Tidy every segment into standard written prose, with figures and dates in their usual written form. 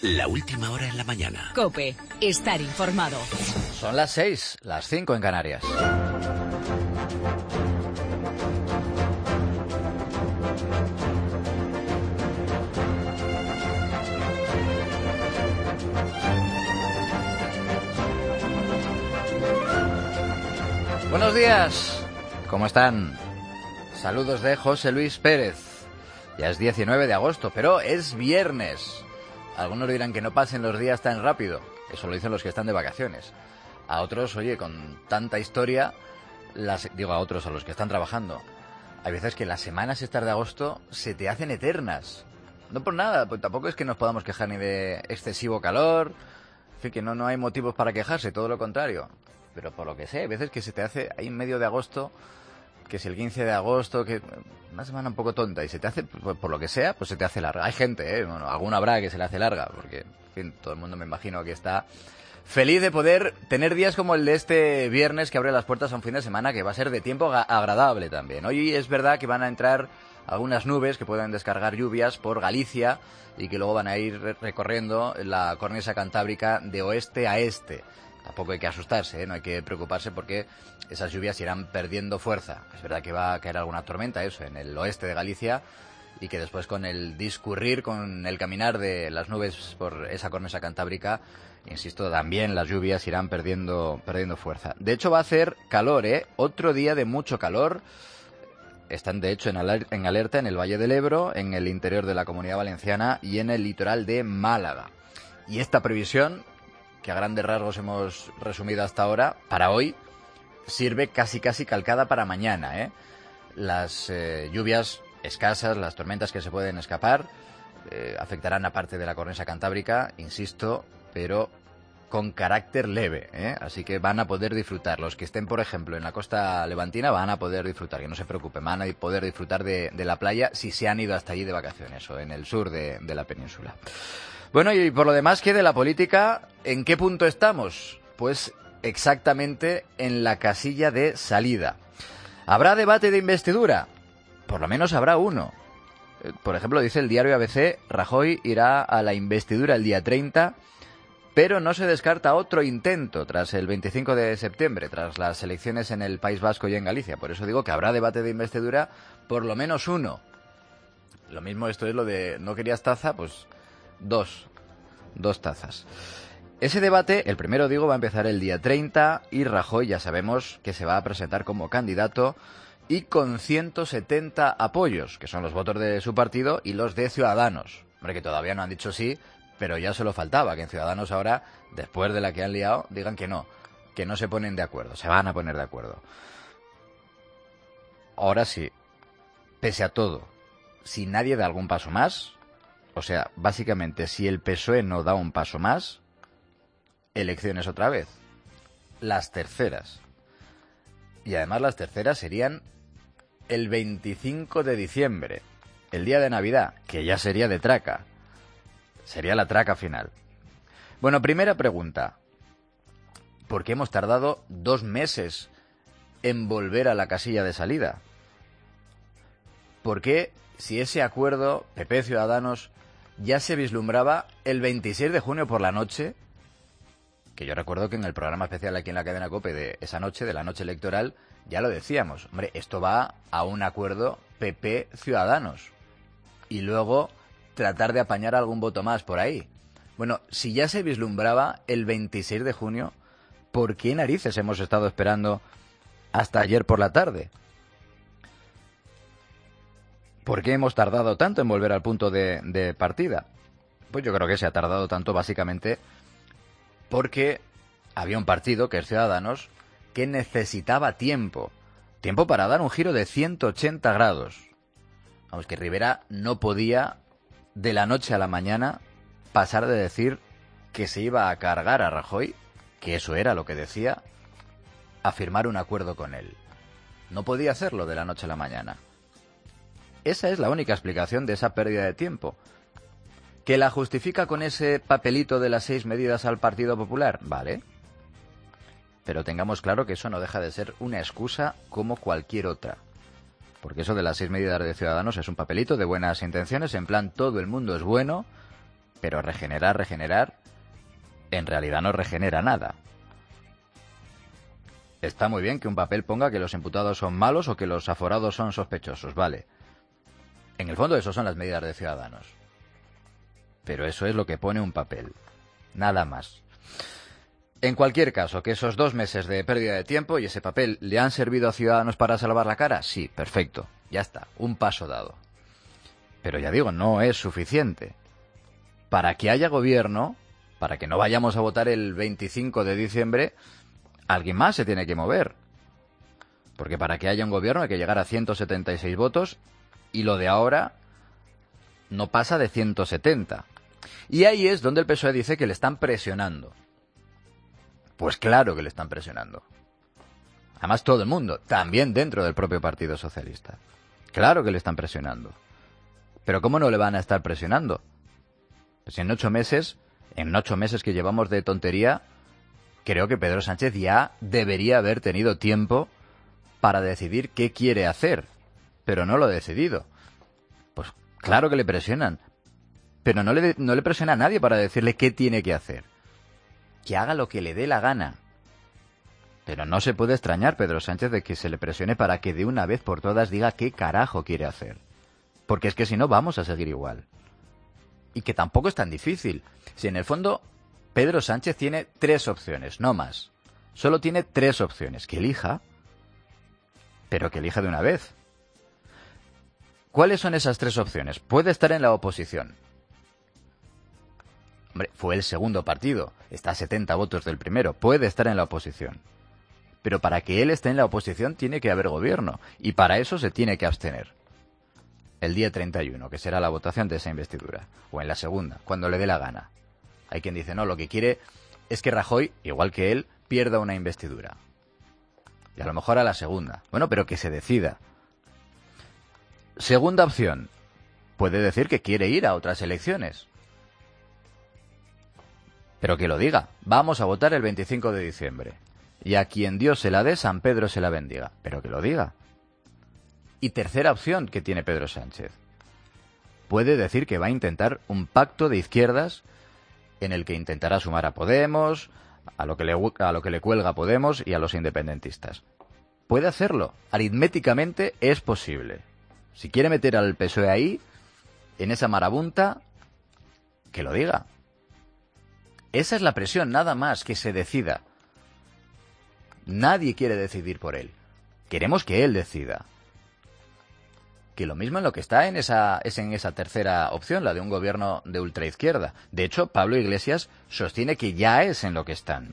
La última hora en la mañana. COPE. Estar informado. Son las 6, las 5 en Canarias. Buenos días. ¿Cómo están? Saludos de José Luis Pérez. Ya es 19 de agosto, pero es viernes. Algunos dirán que no pasen los días tan rápido. Eso lo dicen los que están de vacaciones. A otros, oye, con tanta historia, a otros, a los que están trabajando, hay veces que las semanas estas de agosto se te hacen eternas. No por nada, pues tampoco es que nos podamos quejar ni de excesivo calor, en fin, que no hay motivos para quejarse, todo lo contrario. Pero por lo que sé, hay veces que se te hace ahí en medio de agosto, que es el 15 de agosto, que una semana un poco tonta, y se te hace, por lo que sea, pues se te hace larga. Hay gente, bueno, alguna habrá que se le hace larga, porque, en fin, todo el mundo me imagino que está feliz de poder tener días como el de este viernes, que abre las puertas a un fin de semana que va a ser de tiempo agradable también. Hoy es verdad que van a entrar algunas nubes que pueden descargar lluvias por Galicia y que luego van a ir recorriendo la cornisa cantábrica de oeste a este. Tampoco hay que asustarse, no hay que preocuparse porque esas lluvias irán perdiendo fuerza. Es verdad que va a caer alguna tormenta, eso, en el oeste de Galicia, y que después con el discurrir, con el caminar de las nubes por esa cornisa cantábrica, insisto, también las lluvias irán perdiendo fuerza. De hecho va a hacer calor, otro día de mucho calor. Están de hecho en alerta en el Valle del Ebro, en el interior de la Comunidad Valenciana y en el litoral de Málaga. Y esta previsión, que a grandes rasgos hemos resumido hasta ahora, para hoy, sirve casi calcada para mañana, Las lluvias escasas, las tormentas que se pueden escapar, afectarán a parte de la cornisa cantábrica, insisto, pero con carácter leve, Así que van a poder disfrutar. Los que estén, por ejemplo, en la costa levantina van a poder disfrutar, que no se preocupen, van a poder disfrutar de la playa si se han ido hasta allí de vacaciones o en el sur de la península. Bueno, y por lo demás, ¿qué de la política? ¿En qué punto estamos? Pues exactamente en la casilla de salida. ¿Habrá debate de investidura? Por lo menos habrá uno. Por ejemplo, dice el diario ABC, Rajoy irá a la investidura el día 30, pero no se descarta otro intento tras el 25 de septiembre, tras las elecciones en el País Vasco y en Galicia. Por eso digo que habrá debate de investidura, por lo menos uno. Lo mismo esto es lo de no querías taza, pues dos tazas. Ese debate, el primero digo, va a empezar el día 30 y Rajoy ya sabemos que se va a presentar como candidato y con 170 apoyos, que son los votos de su partido y los de Ciudadanos. Hombre, que todavía no han dicho sí, pero ya solo faltaba que en Ciudadanos ahora, después de la que han liado, digan que no se ponen de acuerdo, se van a poner de acuerdo. Ahora sí, pese a todo, si nadie da algún paso más, o sea, básicamente, si el PSOE no da un paso más, elecciones otra vez. Las terceras. Y además las terceras serían el 25 de diciembre, el día de Navidad, que ya sería de traca. Sería la traca final. Bueno, primera pregunta. ¿Por qué hemos tardado 2 meses en volver a la casilla de salida? ¿Por qué, si ese acuerdo PP-Ciudadanos ya se vislumbraba el 26 de junio por la noche, que yo recuerdo que en el programa especial aquí en la cadena COPE de esa noche, de la noche electoral, ya lo decíamos, hombre, esto va a un acuerdo PP-Ciudadanos y luego tratar de apañar algún voto más por ahí. Bueno, si ya se vislumbraba el 26 de junio, ¿por qué narices hemos estado esperando hasta ayer por la tarde? ¿Por qué hemos tardado tanto en volver al punto de partida? Pues yo creo que se ha tardado tanto básicamente porque había un partido, que es Ciudadanos, que necesitaba tiempo para dar un giro de 180 grados. Vamos, que Rivera no podía, de la noche a la mañana, pasar de decir que se iba a cargar a Rajoy, que eso era lo que decía, a firmar un acuerdo con él. No podía hacerlo de la noche a la mañana. Esa es la única explicación de esa pérdida de tiempo. ¿Que la justifica con ese papelito de las 6 medidas al Partido Popular? Vale. Pero tengamos claro que eso no deja de ser una excusa como cualquier otra. Porque eso de las 6 medidas de Ciudadanos es un papelito de buenas intenciones, en plan todo el mundo es bueno, Pero regenerar, en realidad no regenera nada. Está muy bien que un papel ponga que los imputados son malos o que los aforados son sospechosos, vale. En el fondo eso son las medidas de Ciudadanos. Pero eso es lo que pone un papel. Nada más. En cualquier caso, que esos 2 meses de pérdida de tiempo y ese papel le han servido a Ciudadanos para salvar la cara, sí, perfecto. Ya está, un paso dado. Pero ya digo, no es suficiente. Para que haya gobierno, para que no vayamos a votar el 25 de diciembre, alguien más se tiene que mover. Porque para que haya un gobierno hay que llegar a 176 votos y lo de ahora no pasa de 170. Y ahí es donde el PSOE dice que le están presionando. Pues claro que le están presionando. Además todo el mundo, también dentro del propio Partido Socialista. Claro que le están presionando. Pero ¿cómo no le van a estar presionando? Pues en 8 meses que llevamos de tontería, creo que Pedro Sánchez ya debería haber tenido tiempo para decidir qué quiere hacer. Pero no lo ha decidido. Pues claro que le presionan. Pero no le presiona a nadie para decirle qué tiene que hacer. Que haga lo que le dé la gana. Pero no se puede extrañar Pedro Sánchez de que se le presione para que de una vez por todas diga qué carajo quiere hacer. Porque es que si no vamos a seguir igual. Y que tampoco es tan difícil. Si en el fondo Pedro Sánchez tiene 3 opciones, no más. Solo tiene 3 opciones. Que elija, pero que elija de una vez. ¿Cuáles son esas 3 opciones? Puede estar en la oposición. Hombre, fue el segundo partido. Está a 70 votos del primero. Puede estar en la oposición. Pero para que él esté en la oposición tiene que haber gobierno. Y para eso se tiene que abstener. El día 31, que será la votación de esa investidura. O en la segunda, cuando le dé la gana. Hay quien dice, no, lo que quiere es que Rajoy, igual que él, pierda una investidura. Y a lo mejor a la segunda. Bueno, pero que se decida. Segunda opción. Puede decir que quiere ir a otras elecciones. Pero que lo diga. Vamos a votar el 25 de diciembre. Y a quien Dios se la dé, San Pedro se la bendiga. Pero que lo diga. Y tercera opción que tiene Pedro Sánchez. Puede decir que va a intentar un pacto de izquierdas en el que intentará sumar a Podemos, a lo que le cuelga a Podemos y a los independentistas. Puede hacerlo. Aritméticamente es posible. Si quiere meter al PSOE ahí, en esa marabunta, que lo diga. Esa es la presión, nada más, que se decida. Nadie quiere decidir por él. Queremos que él decida. Que lo mismo en lo que está es en esa tercera opción, la de un gobierno de ultraizquierda. De hecho, Pablo Iglesias sostiene que ya es en lo que están.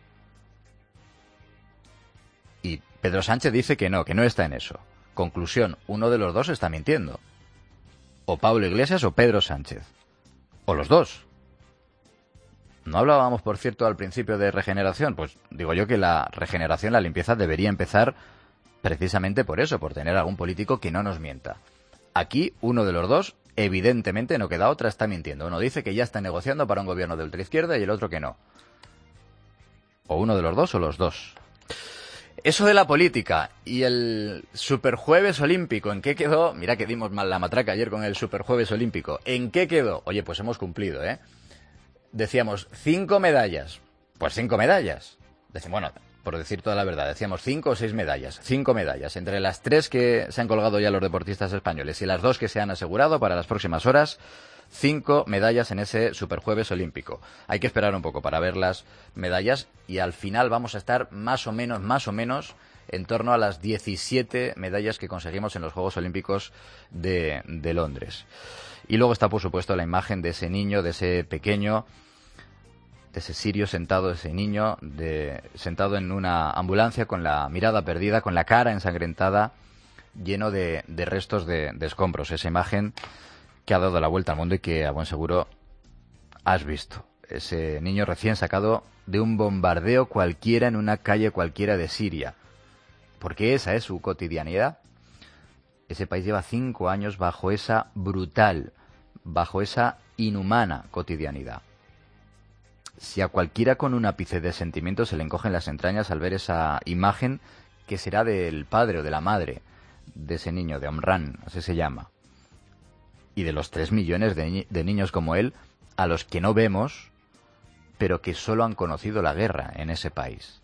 Y Pedro Sánchez dice que no está en eso. Conclusión, uno de los dos está mintiendo. O Pablo Iglesias o Pedro Sánchez. O los dos. ¿No hablábamos, por cierto, al principio de regeneración? Pues digo yo que la regeneración, la limpieza, debería empezar precisamente por eso, por tener algún político que no nos mienta. Aquí, uno de los dos, evidentemente, no queda otra, está mintiendo. Uno dice que ya está negociando para un gobierno de ultraizquierda y el otro que no. O uno de los dos o los dos. Eso de la política y el Superjueves Olímpico, ¿en qué quedó? Mira que dimos mal la matraca ayer con el Superjueves Olímpico. ¿En qué quedó? Oye, pues hemos cumplido, ¿eh? Decíamos 5 medallas. Pues 5 medallas. Bueno, por decir toda la verdad, decíamos 5 o 6 medallas. 5 medallas. Entre las 3 que se han colgado ya los deportistas españoles y las 2 que se han asegurado para las próximas horas, 5 medallas en ese Superjueves Olímpico. Hay que esperar un poco para ver las medallas y al final vamos a estar más o menos en torno a las 17 medallas que conseguimos en los Juegos Olímpicos de Londres. Y luego está, por supuesto, la imagen de ese niño, de ese pequeño, de ese sirio sentado, ese niño sentado en una ambulancia con la mirada perdida, con la cara ensangrentada, lleno de restos de escombros. Esa imagen que ha dado la vuelta al mundo y que a buen seguro has visto. Ese niño recién sacado de un bombardeo cualquiera en una calle cualquiera de Siria. Porque esa es su cotidianidad. Ese país lleva 5 años bajo esa brutal, bajo esa inhumana cotidianidad. Si a cualquiera con un ápice de sentimiento se le encogen las entrañas al ver esa imagen que será del padre o de la madre de ese niño, de Omran, así se llama, y de los 3 millones de niños como él, a los que no vemos, pero que solo han conocido la guerra en ese país.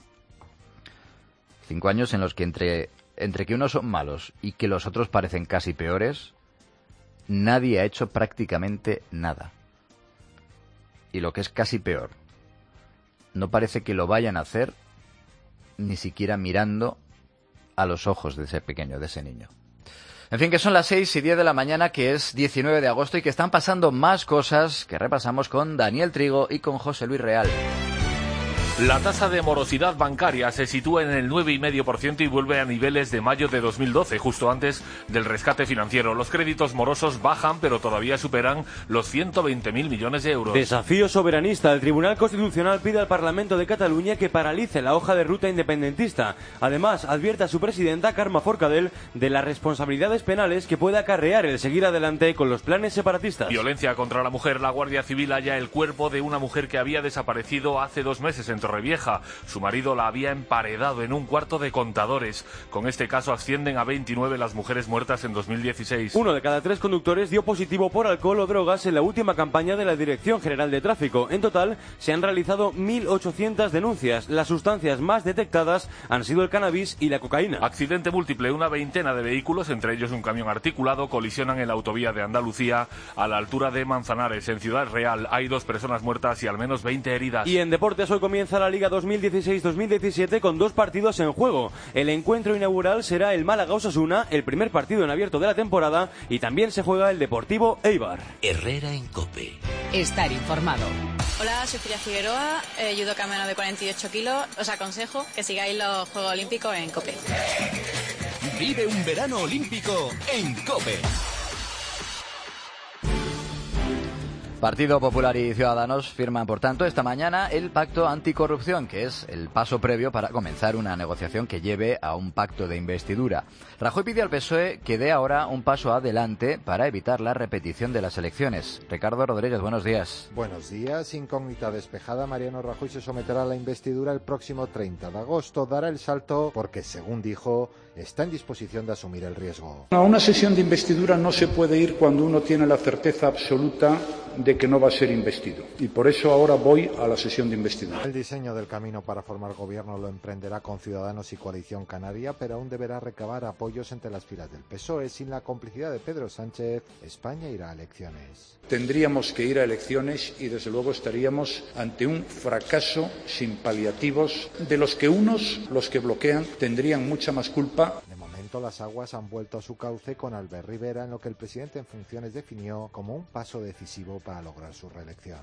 5 años en los que entre que unos son malos y que los otros parecen casi peores, nadie ha hecho prácticamente nada. Y lo que es casi peor, no parece que lo vayan a hacer ni siquiera mirando a los ojos de ese pequeño, de ese niño. En fin, que son las 6:10 de la mañana, que es 19 de agosto y que están pasando más cosas que repasamos con Daniel Trigo y con José Luis Real. La tasa de morosidad bancaria se sitúa en el 9,5% y vuelve a niveles de mayo de 2012, justo antes del rescate financiero. Los créditos morosos bajan, pero todavía superan los 120.000 millones de euros. Desafío soberanista. El Tribunal Constitucional pide al Parlamento de Cataluña que paralice la hoja de ruta independentista. Además, advierte a su presidenta, Carme Forcadell, de las responsabilidades penales que puede acarrear el seguir adelante con los planes separatistas. Violencia contra la mujer. La Guardia Civil halla el cuerpo de una mujer que había desaparecido hace 2 meses en Torrevieja. Su marido la había emparedado en un cuarto de contadores. Con este caso ascienden a 29 las mujeres muertas en 2016. 1 de cada 3 conductores dio positivo por alcohol o drogas en la última campaña de la Dirección General de Tráfico. En total se han realizado 1.800 denuncias. Las sustancias más detectadas han sido el cannabis y la cocaína. Accidente múltiple. Una veintena de vehículos, entre ellos un camión articulado, colisionan en la autovía de Andalucía a la altura de Manzanares. En Ciudad Real hay 2 personas muertas y al menos 20 heridas. Y en deportes hoy comienza la Liga 2016-2017 con 2 partidos en juego. El encuentro inaugural será el Málaga-Osasuna, el primer partido en abierto de la temporada, y también se juega el Deportivo Eibar. Herrera en COPE. Estar informado. Hola, soy Filia Figueroa, judoka menos de 48 kilos. Os aconsejo que sigáis los Juegos Olímpicos en COPE. Vive un verano olímpico en COPE. Partido Popular y Ciudadanos firman, por tanto, esta mañana el pacto anticorrupción, que es el paso previo para comenzar una negociación que lleve a un pacto de investidura. Rajoy pide al PSOE que dé ahora un paso adelante para evitar la repetición de las elecciones. Ricardo Rodríguez, buenos días. Buenos días. Incógnita despejada. Mariano Rajoy se someterá a la investidura el próximo 30 de agosto. Dará el salto porque, según dijo, está en disposición de asumir el riesgo. A una sesión de investidura no se puede ir cuando uno tiene la certeza absoluta de que no va a ser investido. Y por eso ahora voy a la sesión de investidura. El diseño del camino para formar gobierno lo emprenderá con Ciudadanos y Coalición Canaria, pero aún deberá recabar apoyos entre las filas del PSOE. Sin la complicidad de Pedro Sánchez, España irá a elecciones. Tendríamos que ir a elecciones y desde luego estaríamos ante un fracaso sin paliativos de los que unos, los que bloquean, tendrían mucha más culpa. De momento las aguas han vuelto a su cauce con Albert Rivera en lo que el presidente en funciones definió como un paso decisivo para lograr su reelección.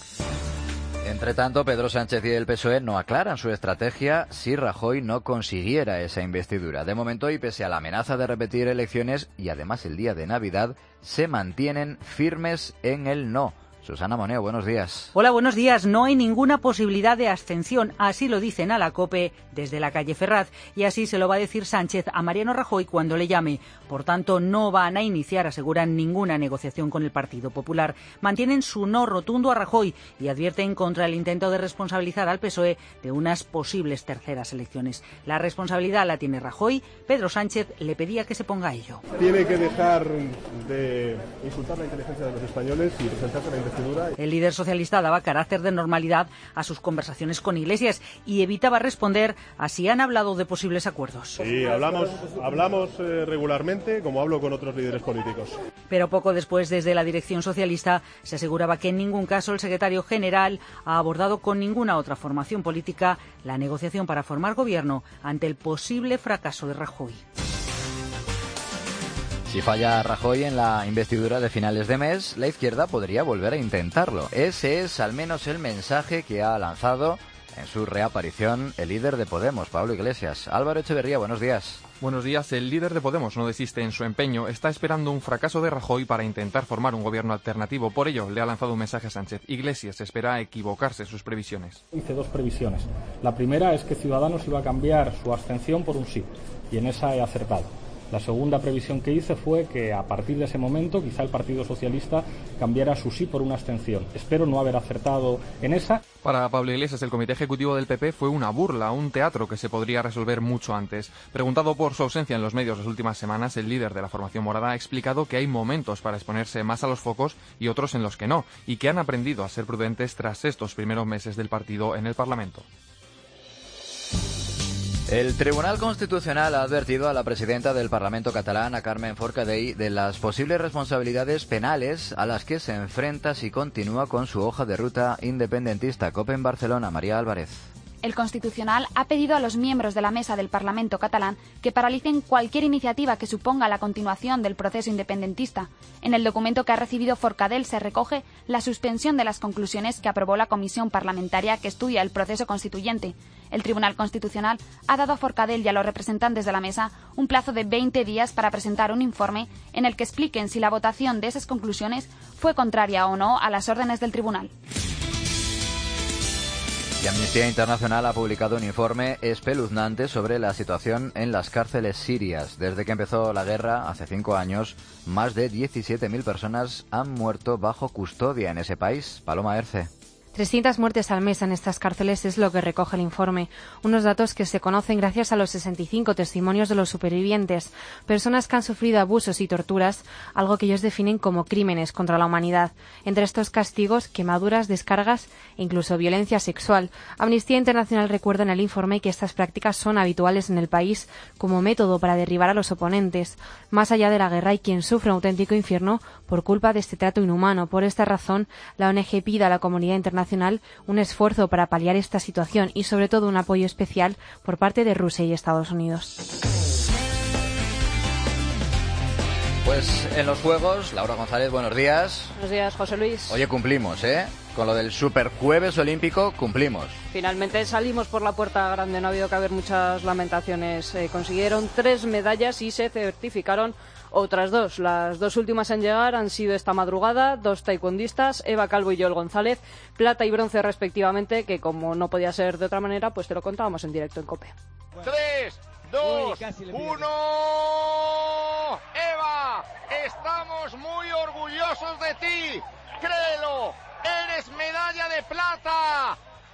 Entre tanto, Pedro Sánchez y el PSOE no aclaran su estrategia si Rajoy no consiguiera esa investidura. De momento, y pese a la amenaza de repetir elecciones y además el día de Navidad, se mantienen firmes en el no. Susana Moneo, buenos días. Hola, buenos días. No hay ninguna posibilidad de abstención, así lo dicen a la COPE desde la calle Ferraz, y así se lo va a decir Sánchez a Mariano Rajoy cuando le llame. Por tanto, no van a iniciar, aseguran, ninguna negociación con el Partido Popular. Mantienen su no rotundo a Rajoy y advierten contra el intento de responsabilizar al PSOE de unas posibles terceras elecciones. La responsabilidad la tiene Rajoy. Pedro Sánchez le pedía que se ponga a ello. Tiene que dejar de insultar la inteligencia de los españoles y presentarse a la investidura. El líder socialista daba carácter de normalidad a sus conversaciones con Iglesias y evitaba responder a si han hablado de posibles acuerdos. Sí, hablamos regularmente, como hablo con otros líderes políticos. Pero poco después, desde la dirección socialista, se aseguraba que en ningún caso el secretario general ha abordado con ninguna otra formación política la negociación para formar gobierno ante el posible fracaso de Rajoy. Si falla Rajoy en la investidura de finales de mes, la izquierda podría volver a intentarlo. Ese es al menos el mensaje que ha lanzado en su reaparición el líder de Podemos, Pablo Iglesias. Álvaro Echeverría, buenos días. Buenos días. El líder de Podemos no desiste en su empeño. Está esperando un fracaso de Rajoy para intentar formar un gobierno alternativo. Por ello, le ha lanzado un mensaje a Sánchez. Iglesias espera equivocarse en sus previsiones. Hice 2 previsiones. La primera es que Ciudadanos iba a cambiar su abstención por un sí, y en esa he acertado. La segunda previsión que hice fue que a partir de ese momento quizá el Partido Socialista cambiara su sí por una abstención. Espero no haber acertado en esa. Para Pablo Iglesias, el comité ejecutivo del PP fue una burla, un teatro que se podría resolver mucho antes. Preguntado por su ausencia en los medios las últimas semanas, el líder de la formación morada ha explicado que hay momentos para exponerse más a los focos y otros en los que no, y que han aprendido a ser prudentes tras estos primeros meses del partido en el Parlamento. El Tribunal Constitucional ha advertido a la presidenta del Parlamento catalán, a Carmen Forcadell, de las posibles responsabilidades penales a las que se enfrenta si continúa con su hoja de ruta independentista. COPE en Barcelona, María Álvarez. El Constitucional ha pedido a los miembros de la mesa del Parlamento catalán que paralicen cualquier iniciativa que suponga la continuación del proceso independentista. En el documento que ha recibido Forcadell se recoge la suspensión de las conclusiones que aprobó la comisión parlamentaria que estudia el proceso constituyente. El Tribunal Constitucional ha dado a Forcadell y a los representantes de la mesa un plazo de 20 días para presentar un informe en el que expliquen si la votación de esas conclusiones fue contraria o no a las órdenes del Tribunal. Y Amnistía Internacional ha publicado un informe espeluznante sobre la situación en las cárceles sirias. Desde que empezó la guerra, hace 5 años, más de 17.000 personas han muerto bajo custodia en ese país. Paloma Erce. 300 muertes al mes en estas cárceles es lo que recoge el informe, unos datos que se conocen gracias a los 65 testimonios de los supervivientes, personas que han sufrido abusos y torturas, algo que ellos definen como crímenes contra la humanidad. Entre estos castigos, quemaduras, descargas e incluso violencia sexual. Amnistía Internacional recuerda en el informe que estas prácticas son habituales en el país como método para derribar a los oponentes. Más allá de la guerra hay quien sufre un auténtico infierno por culpa de este trato inhumano. Por esta razón, la ONG pide a la comunidad internacional un esfuerzo para paliar esta situación y sobre todo un apoyo especial por parte de Rusia y Estados Unidos. Pues en los Juegos, Laura González, buenos días. Buenos días, José Luis. Oye, cumplimos, ¿eh? Con lo del Superjueves Olímpico, cumplimos. Finalmente salimos por la puerta grande, no ha habido que haber muchas lamentaciones. Consiguieron 3 medallas y se certificaron otras 2. Las 2 últimas en llegar han sido esta madrugada, 2 taekwondistas, Eva Calvo y Joel González, plata y bronce respectivamente, que como no podía ser de otra manera, pues te lo contábamos en directo en COPE. 3, 2, 1... Eva, estamos muy orgullosos de ti, créelo, eres medalla de plata,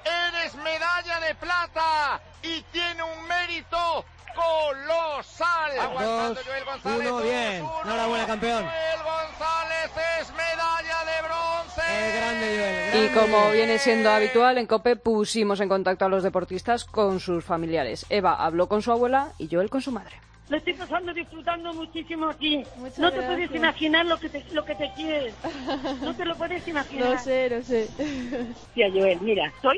y tiene un mérito colosal. 2, 1, bien. Enhorabuena, campeón. Joel González es medalla de bronce. Grande, Joel. Y como viene siendo habitual, en COPE pusimos en contacto a los deportistas con sus familiares. Eva habló con su abuela y Joel con su madre. Lo estoy pasando, disfrutando muchísimo aquí. No te puedes imaginar lo que te quieres. No te lo puedes imaginar. No sé. Tía Joel, mira, estoy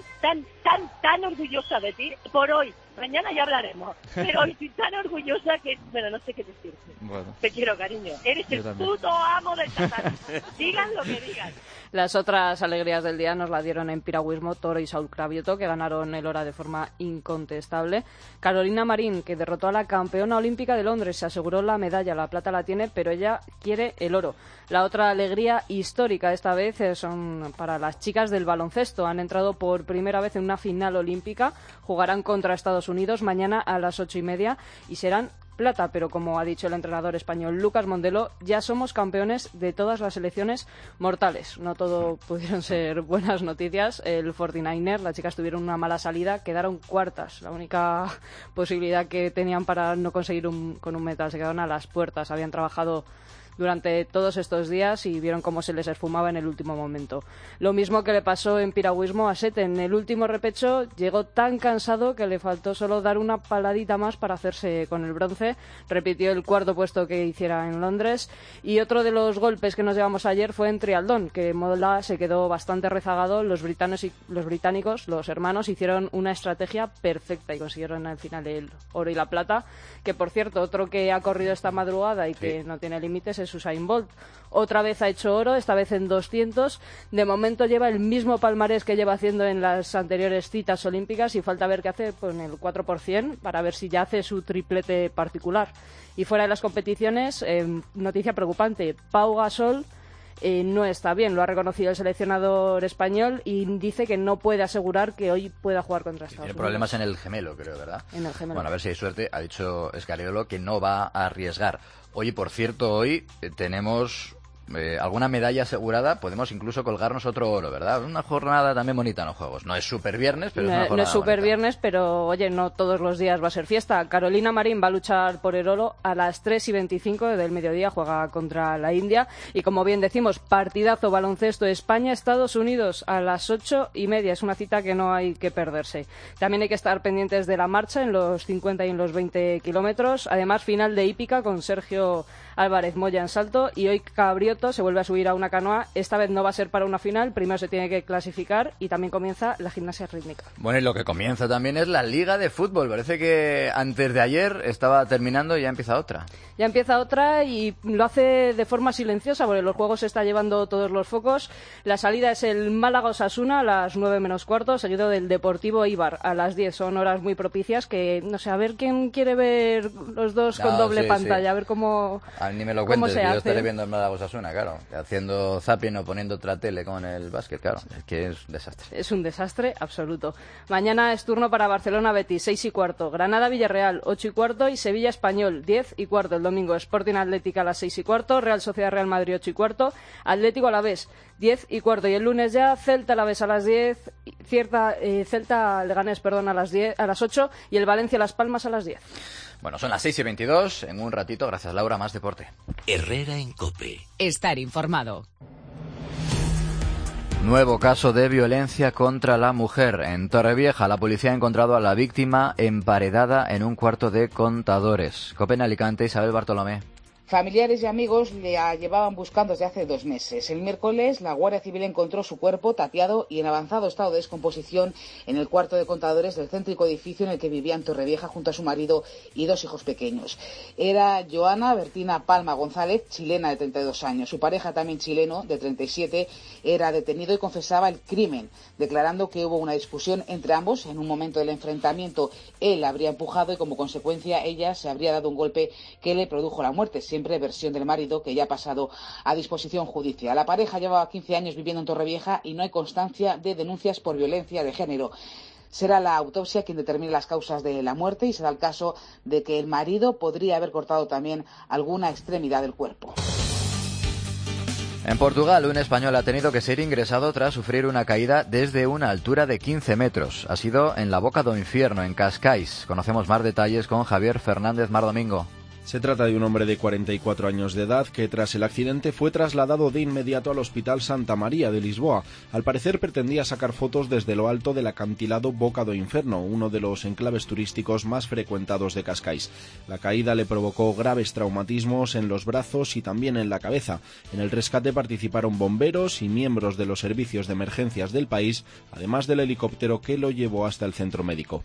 tan orgullosa de ti por hoy. Mañana ya hablaremos. Pero hoy estoy tan orgullosa que, bueno, no sé qué decirte. Bueno. Te quiero, cariño. Eres el puto amo del tatami. Digan lo que digan. Las otras alegrías del día nos la dieron en piragüismo Toro y Saúl Cravioto, que ganaron el oro de forma incontestable. Carolina Marín, que derrotó a la campeona olímpica de Londres, se aseguró la medalla, la plata la tiene, pero ella quiere el oro. La otra alegría histórica esta vez son para las chicas del baloncesto. Han entrado por primera vez en una final olímpica, jugarán contra Estados Unidos mañana a las 8:30 y serán plata, pero como ha dicho el entrenador español Lucas Mondelo, ya somos campeones de todas las selecciones mortales. No todo pudieron ser buenas noticias. El 49er, las chicas tuvieron una mala salida, quedaron cuartas. La única posibilidad que tenían para no conseguir con un metal, se quedaron a las puertas. Habían trabajado durante todos estos días y vieron cómo se les esfumaba en el último momento. Lo mismo que le pasó en piragüismo a Sete. En el último repecho llegó tan cansado que le faltó solo dar una paladita más para hacerse con el bronce. Repitió el cuarto puesto que hiciera en Londres. Y otro de los golpes que nos llevamos ayer fue en trialdón, que Mola se quedó bastante rezagado. Los británicos, los hermanos, hicieron una estrategia perfecta y consiguieron al final el oro y la plata. Que, por cierto, otro que ha corrido esta madrugada y que no tiene límites es Usain Bolt. Otra vez ha hecho oro, esta vez en 200. De momento lleva el mismo palmarés que lleva haciendo en las anteriores citas olímpicas y falta ver qué hace en el 4% para ver si ya hace su triplete particular. Y fuera de las competiciones, noticia preocupante, Pau Gasol no está bien, lo ha reconocido el seleccionador español y dice que no puede asegurar que hoy pueda jugar contra Estados Unidos. Tiene problemas en el gemelo, creo, ¿verdad? En el gemelo. Bueno, a ver si hay suerte. Ha dicho Scariolo que no va a arriesgar. Oye, por cierto, hoy tenemos alguna medalla asegurada, podemos incluso colgarnos otro oro, ¿verdad? Una jornada también bonita en los Juegos. No es super viernes, pero es una jornada no es super bonita. viernes, pero oye, no todos los días va a ser fiesta. Carolina Marín va a luchar por el oro a las 3:25 del mediodía, juega contra la India. Y como bien decimos, partidazo baloncesto España-Estados Unidos a las 8:30. Es una cita que no hay que perderse. También hay que estar pendientes de la marcha en los 50 y en los 20 kilómetros. Además, final de hípica con Sergio Álvarez Moya en salto, y hoy Cabrioto se vuelve a subir a una canoa. Esta vez no va a ser para una final, primero se tiene que clasificar, y también comienza la gimnasia rítmica. Bueno, y lo que comienza también es la Liga de Fútbol. Parece que antes de ayer estaba terminando y ya empieza otra. Ya empieza otra y lo hace de forma silenciosa, porque los juegos se está llevando todos los focos. La salida es el Málaga-Osasuna a las 9:15, seguido del Deportivo Eibar a las 10. Son horas muy propicias que, no sé, a ver quién quiere ver los dos con doble pantalla, a ver cómo... Ni me lo cuentes, que yo estaré viendo el Málaga-Osasuna, claro, haciendo zapping o poniendo otra tele con el básquet, claro, es que es un desastre. Es un desastre absoluto. Mañana es turno para Barcelona-Betis, 6:15, Granada-Villarreal, 8:15, y Sevilla-Español, 10:15. El domingo Sporting Atlético a las 6:15, Real Sociedad-Real Madrid, 8:15, Atlético-Alavés, 10:15, y el lunes ya Celta-Alavés a las 10, Celta-Leganés, perdón, a las 8, y el Valencia-Las Palmas a las 10. Bueno, son las 6:22, en un ratito, gracias Laura, más deporte. Herrera en COPE. Estar informado. Nuevo caso de violencia contra la mujer. En Torrevieja, la policía ha encontrado a la víctima emparedada en un cuarto de contadores. COPE en Alicante, Isabel Bartolomé. Familiares y amigos la llevaban buscando desde hace 2 meses. El miércoles, la Guardia Civil encontró su cuerpo tapiado y en avanzado estado de descomposición en el cuarto de contadores del céntrico edificio en el que vivía en Torrevieja junto a su marido y 2 hijos pequeños. Era Joana Bertina Palma González, chilena de 32 años. Su pareja, también chileno, de 37, era detenido y confesaba el crimen, declarando que hubo una discusión entre ambos. En un momento del enfrentamiento, él la habría empujado y como consecuencia ella se habría dado un golpe que le produjo la muerte. Siempre versión del marido, que ya ha pasado a disposición judicial. La pareja llevaba 15 años viviendo en Torrevieja y no hay constancia de denuncias por violencia de género. Será la autopsia quien determine las causas de la muerte y se da el caso de que el marido podría haber cortado también alguna extremidad del cuerpo. En Portugal, un español ha tenido que ser ingresado tras sufrir una caída desde una altura de 15 metros. Ha sido en la Boca do Infierno, en Cascais. Conocemos más detalles con Javier Fernández Mar Domingo. Se trata de un hombre de 44 años de edad que tras el accidente fue trasladado de inmediato al Hospital Santa María de Lisboa. Al parecer pretendía sacar fotos desde lo alto del acantilado Boca do Inferno, uno de los enclaves turísticos más frecuentados de Cascais. La caída le provocó graves traumatismos en los brazos y también en la cabeza. En el rescate participaron bomberos y miembros de los servicios de emergencias del país, además del helicóptero que lo llevó hasta el centro médico.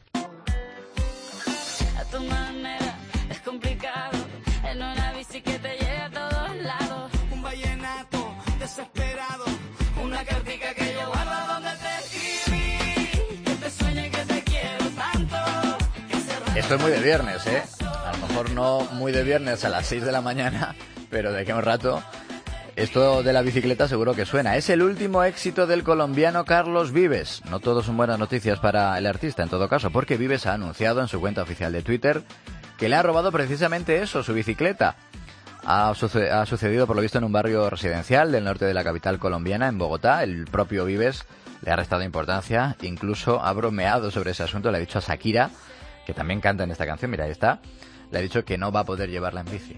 Desesperado, una cartica que yo guardo donde te escribí, que te sueñe que te quiero tanto. Esto es muy de viernes, ¿eh? A lo mejor no muy de viernes a las 6 de la mañana, pero de qué un rato. Esto de la bicicleta seguro que suena. Es el último éxito del colombiano Carlos Vives. No todo son buenas noticias para el artista, en todo caso, porque Vives ha anunciado en su cuenta oficial de Twitter que le ha robado precisamente eso, su bicicleta. Ha sucedido, por lo visto, en un barrio residencial del norte de la capital colombiana, en Bogotá. El propio Vives le ha restado importancia, incluso ha bromeado sobre ese asunto. Le ha dicho a Shakira, que también canta en esta canción, mira, ahí está, le ha dicho que no va a poder llevarla en bici.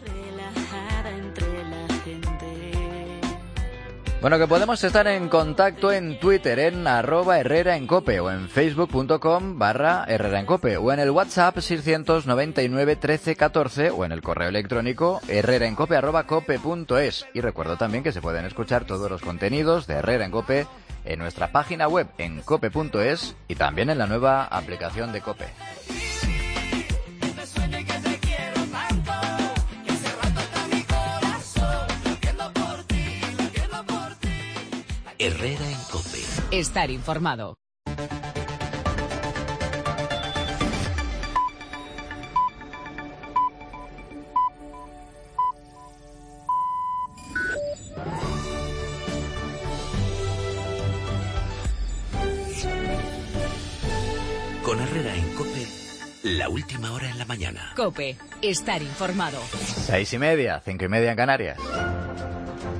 Bueno, que podemos estar en contacto en Twitter, en @HerreraEnCope, o en facebook.com/HerreraEnCope, o en el WhatsApp 699 13 14, o en el correo electrónico herreraencope@cope.es. Y recuerdo también que se pueden escuchar todos los contenidos de Herrera en Cope en nuestra página web en cope.es y también en la nueva aplicación de Cope. Herrera en COPE. Estar informado. Con Herrera en COPE, la última hora en la mañana. COPE. Estar informado. 6:30, 5:30 en Canarias.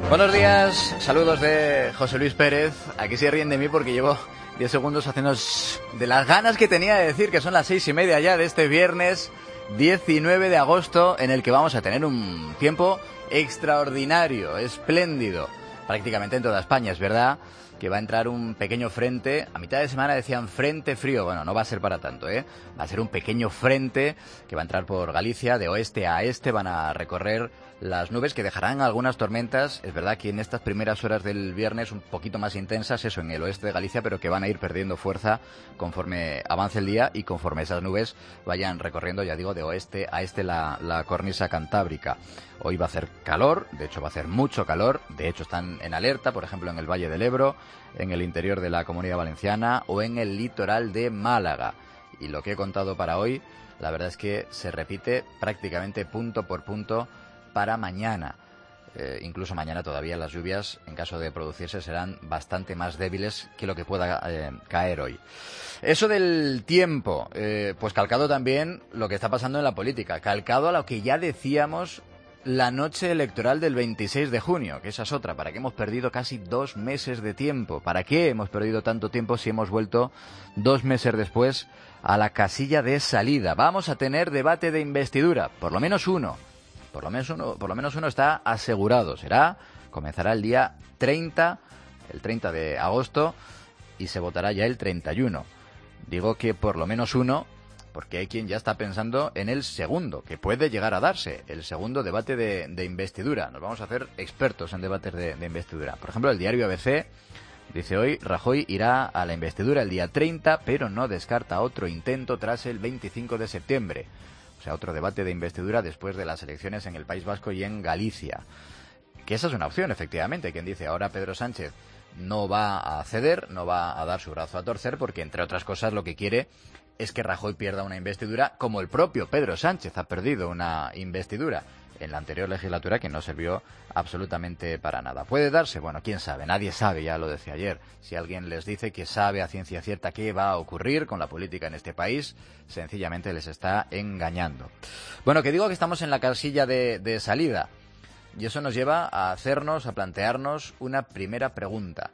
Buenos días, saludos de José Luis Pérez. Aquí se ríen de mí porque llevo 10 segundos haciendo de las ganas que tenía de decir que son las 6:30 ya de este viernes 19 de agosto, en el que vamos a tener un tiempo extraordinario, espléndido, prácticamente en toda España. Es verdad que va a entrar un pequeño frente. A mitad de semana decían frente frío. Bueno, no va a ser para tanto, ¿eh? Va a ser un pequeño frente que va a entrar por Galicia, de oeste a este. Van a recorrer las nubes que dejarán algunas tormentas. Es verdad que en estas primeras horas del viernes un poquito más intensas, eso, en el oeste de Galicia, pero que van a ir perdiendo fuerza conforme avance el día y conforme esas nubes vayan recorriendo, ya digo, de oeste a este la cornisa cantábrica. Hoy va a hacer calor, de hecho va a hacer mucho calor, de hecho están en alerta, por ejemplo, en el Valle del Ebro, en el interior de la Comunidad Valenciana o en el litoral de Málaga. Y lo que he contado para hoy, la verdad es que se repite prácticamente punto por punto para mañana. Incluso mañana todavía las lluvias, en caso de producirse, serán bastante más débiles que lo que pueda caer hoy. Eso del tiempo, pues calcado también lo que está pasando en la política, calcado a lo que ya decíamos la noche electoral del 26 de junio, que esa es otra. ¿Para qué hemos perdido casi 2 meses de tiempo? ¿Para qué hemos perdido tanto tiempo si hemos vuelto 2 meses después a la casilla de salida? Vamos a tener debate de investidura, por lo menos uno. Por lo menos uno está asegurado. Comenzará el día 30, el 30 de agosto, y se votará ya el 31. Digo que por lo menos uno, porque hay quien ya está pensando en el segundo, que puede llegar a darse, el segundo debate de investidura. Nos vamos a hacer expertos en debates de investidura. Por ejemplo, el diario ABC dice hoy, Rajoy irá a la investidura el día 30, pero no descarta otro intento tras el 25 de septiembre. O sea, otro debate de investidura después de las elecciones en el País Vasco y en Galicia. Que esa es una opción, efectivamente. Quien dice ahora Pedro Sánchez no va a ceder, no va a dar su brazo a torcer, porque entre otras cosas lo que quiere es que Rajoy pierda una investidura, como el propio Pedro Sánchez ha perdido una investidura en la anterior legislatura que no sirvió absolutamente para nada. ¿Puede darse? Bueno, quién sabe, nadie sabe, ya lo decía ayer. Si alguien les dice que sabe a ciencia cierta qué va a ocurrir con la política en este país, sencillamente les está engañando. Bueno, que digo que estamos en la casilla de salida, y eso nos lleva a plantearnos una primera pregunta.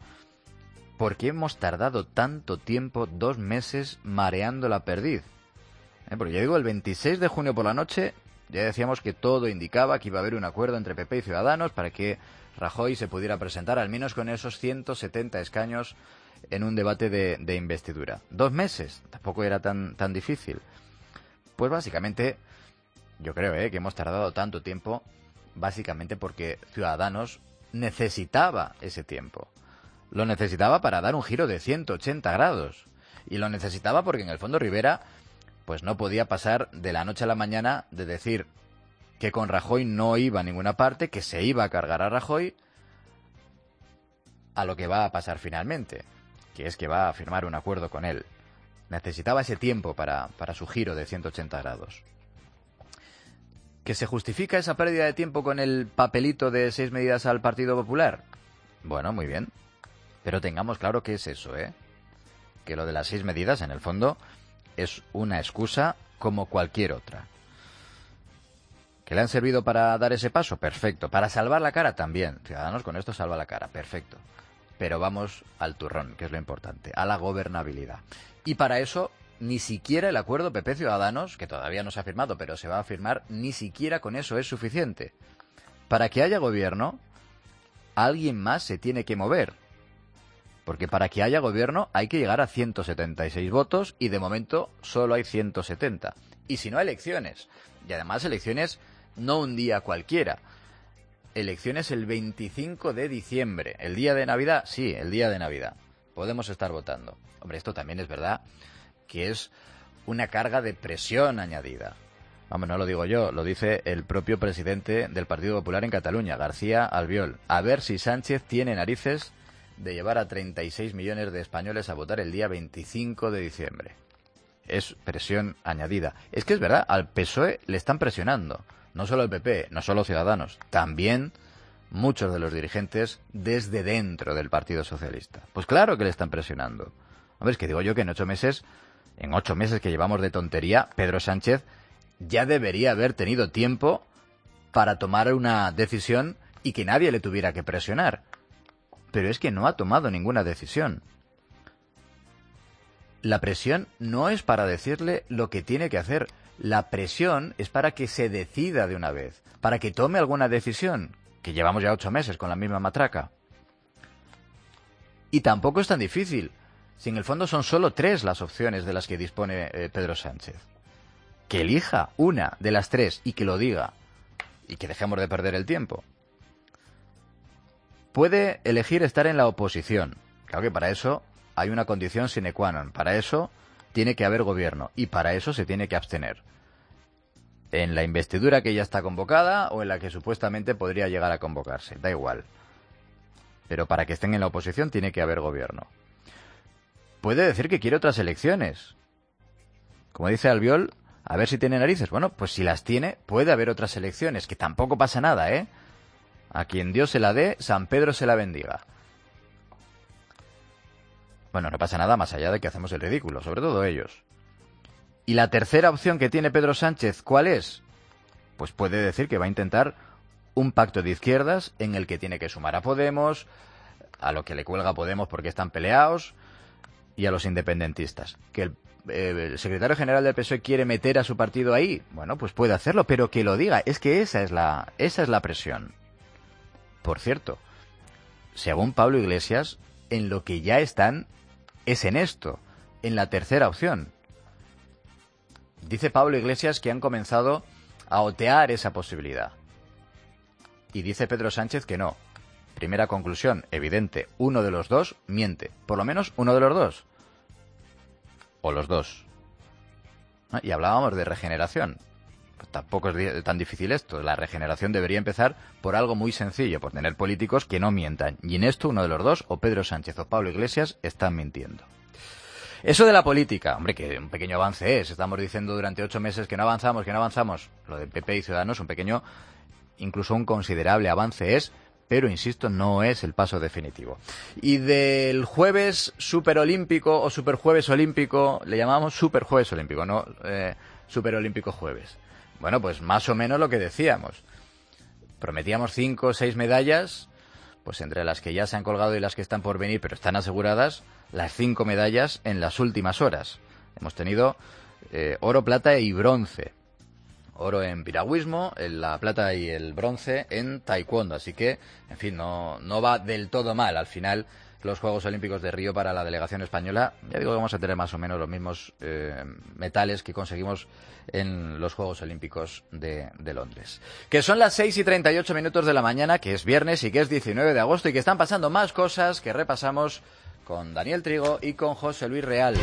¿Por qué hemos tardado tanto tiempo, 2 meses, mareando la perdiz? Porque ya digo, el 26 de junio por la noche ya decíamos que todo indicaba que iba a haber un acuerdo entre PP y Ciudadanos para que Rajoy se pudiera presentar al menos con esos 170 escaños en un debate de investidura. 2 meses, tampoco era tan difícil. Pues básicamente, yo creo que hemos tardado tanto tiempo básicamente porque Ciudadanos necesitaba ese tiempo. Lo necesitaba para dar un giro de 180 grados. Y lo necesitaba porque en el fondo Rivera pues no podía pasar de la noche a la mañana de decir que con Rajoy no iba a ninguna parte, que se iba a cargar a Rajoy, a lo que va a pasar finalmente, que es que va a firmar un acuerdo con él. Necesitaba ese tiempo para su giro de 180 grados. ¿Que se justifica esa pérdida de tiempo con el papelito de 6 medidas al Partido Popular? Bueno, muy bien. Pero tengamos claro qué es eso, que lo de las 6 medidas, en el fondo, es una excusa como cualquier otra. ¿Que le han servido para dar ese paso? Perfecto. ¿Para salvar la cara? También. Ciudadanos con esto salva la cara. Perfecto. Pero vamos al turrón, que es lo importante, a la gobernabilidad. Y para eso, ni siquiera el acuerdo PP-Ciudadanos, que todavía no se ha firmado, pero se va a firmar, ni siquiera con eso es suficiente. Para que haya gobierno, alguien más se tiene que mover. Porque para que haya gobierno hay que llegar a 176 votos y de momento solo hay 170. Y si no, elecciones. Y además elecciones no un día cualquiera. Elecciones el 25 de diciembre. ¿El día de Navidad? Sí, el día de Navidad. Podemos estar votando. Hombre, esto también es verdad que es una carga de presión añadida. Vamos, no lo digo yo, lo dice el propio presidente del Partido Popular en Cataluña, García Albiol. A ver si Sánchez tiene narices de llevar a 36 millones de españoles a votar el día 25 de diciembre. Es presión añadida. Es que es verdad, al PSOE le están presionando. No solo el PP, no solo Ciudadanos, también muchos de los dirigentes desde dentro del Partido Socialista. Pues claro que le están presionando. Hombre, es que digo yo que en 8 meses que llevamos de tontería, Pedro Sánchez ya debería haber tenido tiempo para tomar una decisión y que nadie le tuviera que presionar. Pero es que no ha tomado ninguna decisión. La presión no es para decirle lo que tiene que hacer. La presión es para que se decida de una vez, para que tome alguna decisión, que llevamos ya 8 meses con la misma matraca. Y tampoco es tan difícil, si en el fondo son solo 3 las opciones de las que dispone Pedro Sánchez. Que elija una de las 3 y que lo diga, y que dejemos de perder el tiempo. Puede elegir estar en la oposición. Claro que para eso hay una condición sine qua non. Para eso tiene que haber gobierno y para eso se tiene que abstener. En la investidura que ya está convocada o en la que supuestamente podría llegar a convocarse, da igual. Pero para que estén en la oposición tiene que haber gobierno. Puede decir que quiere otras elecciones. Como dice Albiol, a ver si tiene narices. Bueno, pues si las tiene, puede haber otras elecciones, que tampoco pasa nada, ¿eh? A quien Dios se la dé, San Pedro se la bendiga. Bueno, no pasa nada más allá de que hacemos el ridículo, sobre todo ellos. Y la tercera opción que tiene Pedro Sánchez, ¿cuál es? Pues puede decir que va a intentar un pacto de izquierdas en el que tiene que sumar a Podemos, a lo que le cuelga a Podemos porque están peleados, y a los independentistas. Que el secretario general del PSOE quiere meter a su partido ahí, bueno, pues puede hacerlo, pero que lo diga. Es que esa es la presión. Por cierto, según Pablo Iglesias, en lo que ya están es en esto, en la tercera opción. Dice Pablo Iglesias que han comenzado a otear esa posibilidad. Y dice Pedro Sánchez que no. Primera conclusión, evidente, uno de los dos miente. Por lo menos uno de los dos. O los dos. Y hablábamos de regeneración. Pues tampoco es tan difícil esto. La regeneración debería empezar por algo muy sencillo, por tener políticos que no mientan. Y en esto uno de los dos, o Pedro Sánchez o Pablo Iglesias, están mintiendo. Eso de la política, hombre, que un pequeño avance es. Estamos diciendo durante 8 meses que no avanzamos. Lo de PP y Ciudadanos, un pequeño, incluso un considerable avance es, pero insisto, no es el paso definitivo. Y del jueves superolímpico o superjueves olímpico, le llamamos superjueves olímpico, no superolímpico jueves. Bueno, pues más o menos lo que decíamos. Prometíamos 5 o 6 medallas, pues entre las que ya se han colgado y las que están por venir, pero están aseguradas, las 5 medallas en las últimas horas. Hemos tenido oro, plata y bronce. Oro en piragüismo, la plata y el bronce en taekwondo. Así que, en fin, no va del todo mal. Al final, los Juegos Olímpicos de Río para la delegación española, ya digo que vamos a tener más o menos los mismos metales que conseguimos en los Juegos Olímpicos de Londres. Que son las 6:38 de la mañana, que es viernes y que es 19 de agosto y que están pasando más cosas que repasamos con Daniel Trigo y con José Luis Real.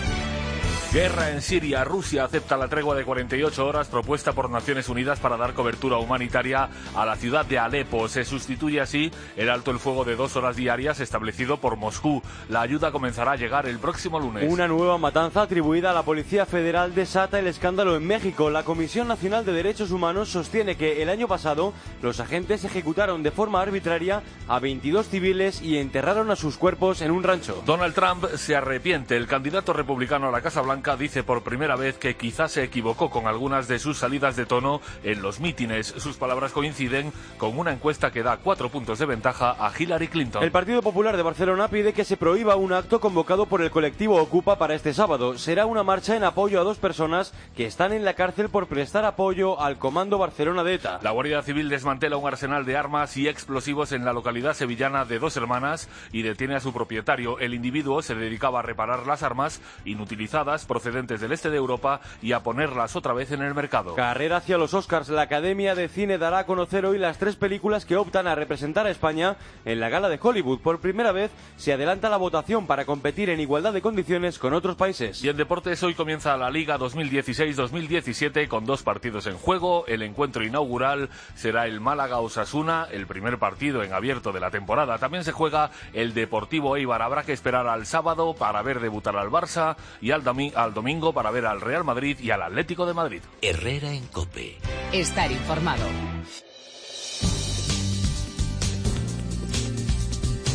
Guerra en Siria. Rusia acepta la tregua de 48 horas propuesta por Naciones Unidas para dar cobertura humanitaria a la ciudad de Alepo. Se sustituye así el alto el fuego de 2 horas diarias establecido por Moscú. La ayuda comenzará a llegar el próximo lunes. Una nueva matanza atribuida a la Policía Federal desata el escándalo en México. La Comisión Nacional de Derechos Humanos sostiene que el año pasado los agentes ejecutaron de forma arbitraria a 22 civiles y enterraron a sus cuerpos en un rancho. Donald Trump se arrepiente. El candidato republicano a la Casa Blanca dice por primera vez que quizás se equivocó con algunas de sus salidas de tono en los mítines. Sus palabras coinciden con una encuesta que da 4 puntos de ventaja a Hillary Clinton. El Partido Popular de Barcelona pide que se prohíba un acto convocado por el colectivo Ocupa para este sábado. Será una marcha en apoyo a 2 personas que están en la cárcel por prestar apoyo al Comando Barcelona de ETA. La Guardia Civil desmantela un arsenal de armas y explosivos en la localidad sevillana de Dos Hermanas y detiene a su propietario. El individuo se dedicaba a reparar las armas inutilizadas procedentes del este de Europa y a ponerlas otra vez en el mercado. Carrera hacia los Oscars. La Academia de Cine dará a conocer hoy las 3 películas que optan a representar a España en la gala de Hollywood. Por primera vez se adelanta la votación para competir en igualdad de condiciones con otros países. Y en deportes hoy comienza la Liga 2016-2017 con 2 partidos en juego. El encuentro inaugural será el Málaga-Osasuna, el primer partido en abierto de la temporada. También se juega el Deportivo Eibar. Habrá que esperar al sábado para ver debutar al Barça y al domingo para ver al Real Madrid y al Atlético de Madrid. Herrera en COPE. Estar informado.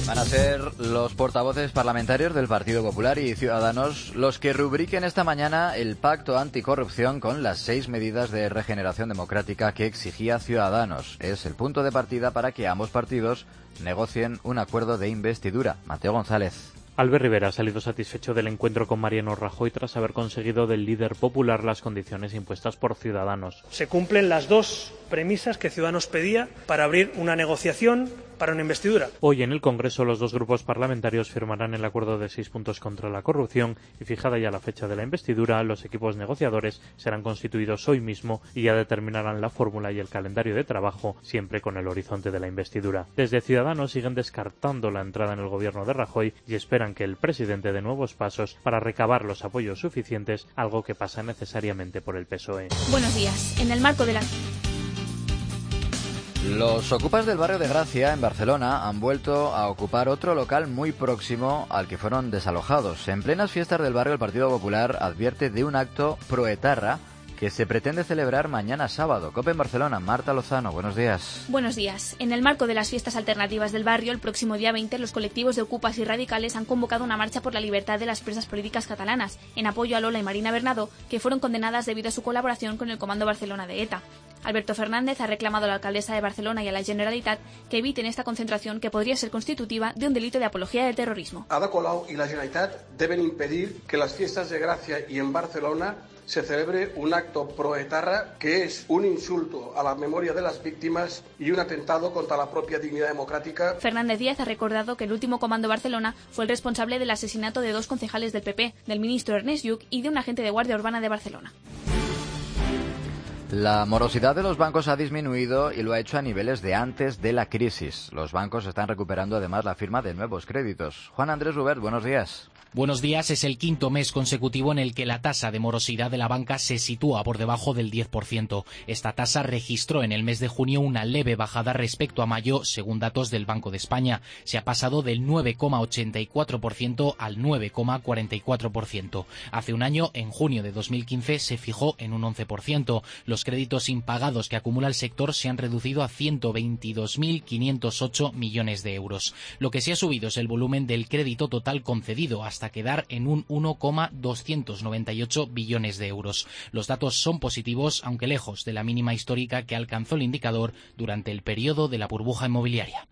Van a ser los portavoces parlamentarios del Partido Popular y Ciudadanos los que rubriquen esta mañana el pacto anticorrupción con las 6 medidas de regeneración democrática que exigía Ciudadanos. Es el punto de partida para que ambos partidos negocien un acuerdo de investidura. Mateo González. Albert Rivera ha salido satisfecho del encuentro con Mariano Rajoy tras haber conseguido del líder popular las condiciones impuestas por Ciudadanos. Se cumplen las dos premisas que Ciudadanos pedía para abrir una negociación para una investidura. Hoy en el Congreso los dos grupos parlamentarios firmarán el acuerdo de 6 puntos contra la corrupción y fijada ya la fecha de la investidura, los equipos negociadores serán constituidos hoy mismo y ya determinarán la fórmula y el calendario de trabajo, siempre con el horizonte de la investidura. Desde Ciudadanos siguen descartando la entrada en el gobierno de Rajoy y esperan que el presidente dé nuevos pasos para recabar los apoyos suficientes, algo que pasa necesariamente por el PSOE. Buenos días. En el marco de la... Los ocupas del barrio de Gracia, en Barcelona, han vuelto a ocupar otro local muy próximo al que fueron desalojados. En plenas fiestas del barrio, el Partido Popular advierte de un acto proetarra que se pretende celebrar mañana sábado. COPE en Barcelona, Marta Lozano, buenos días. Buenos días. En el marco de las fiestas alternativas del barrio, el próximo día 20, los colectivos de ocupas y radicales han convocado una marcha por la libertad de las presas políticas catalanas, en apoyo a Lola y Marina Bernado, que fueron condenadas debido a su colaboración con el Comando Barcelona de ETA. Alberto Fernández ha reclamado a la alcaldesa de Barcelona y a la Generalitat que eviten esta concentración que podría ser constitutiva de un delito de apología del terrorismo. Ada Colau y la Generalitat deben impedir que las fiestas de Gracia y en Barcelona se celebre un acto proetarra que es un insulto a la memoria de las víctimas y un atentado contra la propia dignidad democrática. Fernández Díaz ha recordado que el último Comando Barcelona fue el responsable del asesinato de 2 concejales del PP, del ministro Ernest Lluch y de un agente de Guardia Urbana de Barcelona. La morosidad de los bancos ha disminuido y lo ha hecho a niveles de antes de la crisis. Los bancos están recuperando además la firma de nuevos créditos. Juan Andrés Rubert, buenos días. Buenos días. Es el 5º mes consecutivo en el que la tasa de morosidad de la banca se sitúa por debajo del 10%. Esta tasa registró en el mes de junio una leve bajada respecto a mayo, según datos del Banco de España. Se ha pasado del 9,84% al 9,44%. Hace un año, en junio de 2015, se fijó en un 11%. Los créditos impagados que acumula el sector se han reducido a 122.508 millones de euros. Lo que sí ha subido es el volumen del crédito total concedido, hasta quedar en un 1,298 billones de euros. Los datos son positivos, aunque lejos de la mínima histórica que alcanzó el indicador durante el periodo de la burbuja inmobiliaria.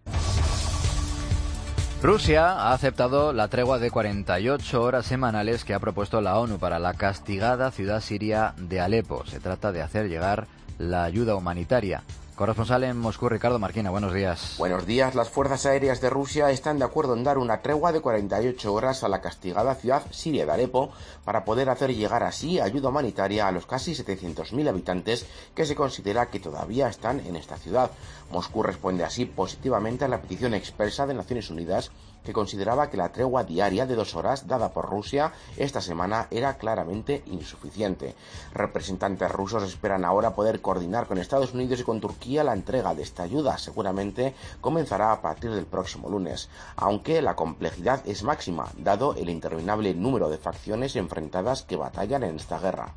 Rusia ha aceptado la tregua de 48 horas semanales que ha propuesto la ONU para la castigada ciudad siria de Alepo. Se trata de hacer llegar la ayuda humanitaria. Corresponsal en Moscú, Ricardo Marquina, buenos días. Buenos días. Las fuerzas aéreas de Rusia están de acuerdo en dar una tregua de 48 horas a la castigada ciudad siria de Alepo para poder hacer llegar así ayuda humanitaria a los casi 700.000 habitantes que se considera que todavía están en esta ciudad. Moscú responde así positivamente a la petición expresa de Naciones Unidas, que consideraba que la tregua diaria de 2 horas dada por Rusia esta semana era claramente insuficiente. Representantes rusos esperan ahora poder coordinar con Estados Unidos y con Turquía la entrega de esta ayuda. Seguramente comenzará a partir del próximo lunes, aunque la complejidad es máxima, dado el interminable número de facciones enfrentadas que batallan en esta guerra.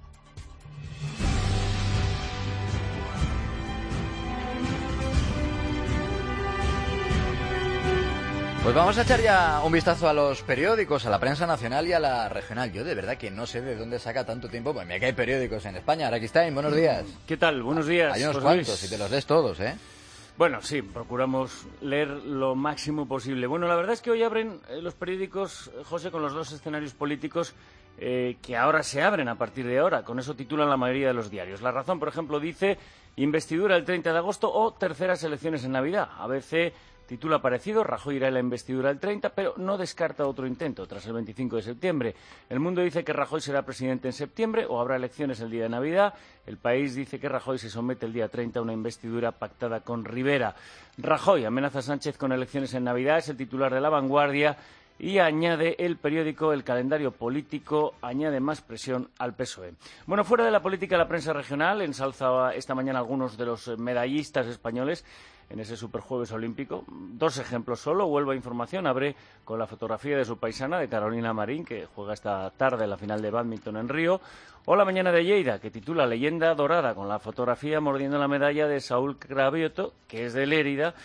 Pues vamos a echar ya un vistazo a los periódicos, a la prensa nacional y a la regional. Yo de verdad que no sé de dónde saca tanto tiempo, pues mira que hay periódicos en España. Araquistain, buenos días. ¿Qué tal? Buenos días. Hay unos José cuantos, Luis. y te los lees todos, ¿eh? Bueno, sí, procuramos leer lo máximo posible. Bueno, la verdad es que hoy abren los periódicos, José, con los 2 escenarios políticos que ahora se abren a partir de ahora. Con eso titulan la mayoría de los diarios. La Razón, por ejemplo, dice investidura el 30 de agosto o terceras elecciones en Navidad. ABC titula parecido, Rajoy irá a la investidura el 30, pero no descarta otro intento tras el 25 de septiembre. El Mundo dice que Rajoy será presidente en septiembre o habrá elecciones el día de Navidad. El País dice que Rajoy se somete el día 30 a una investidura pactada con Rivera. Rajoy amenaza a Sánchez con elecciones en Navidad, es el titular de La Vanguardia. Y añade el periódico, el calendario político añade más presión al PSOE. Bueno, fuera de la política, la prensa regional ensalza esta mañana algunos de los medallistas españoles en ese Superjueves Olímpico. 2 ejemplos solo. Huelva Información abre con la fotografía de su paisana, de Carolina Marín, que juega esta tarde la final de bádminton en Río. O La Mañana de Lleida, que titula Leyenda Dorada, con la fotografía mordiendo la medalla de Saúl Cravioto, que es de Lérida.